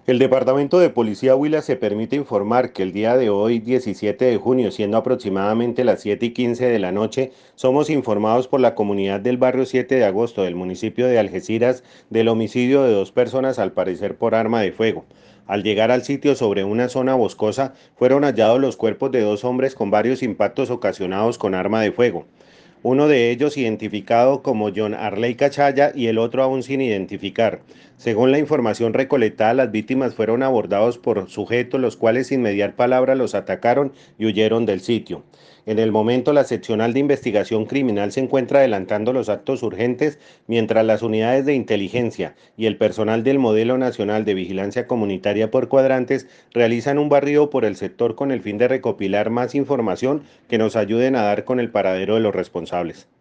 El Departamento de Policía Huila se permite informar que el día de hoy, 17 de junio, siendo aproximadamente las 7:15 de la noche, somos informados por la comunidad del barrio 7 de agosto del municipio de Algeciras del homicidio de dos personas al parecer por arma de fuego. Al llegar al sitio sobre una zona boscosa, fueron hallados los cuerpos de dos hombres con varios impactos ocasionados con arma de fuego. Uno de ellos identificado como John Arley Cachaya y el otro aún sin identificar. Según la información recolectada, las víctimas fueron abordados por sujetos los cuales sin mediar palabra los atacaron y huyeron del sitio. En el momento, la seccional de investigación criminal se encuentra adelantando los actos urgentes, mientras las unidades de inteligencia y el personal del Modelo Nacional de Vigilancia Comunitaria por Cuadrantes realizan un barrido por el sector con el fin de recopilar más información que nos ayuden a dar con el paradero de los responsables.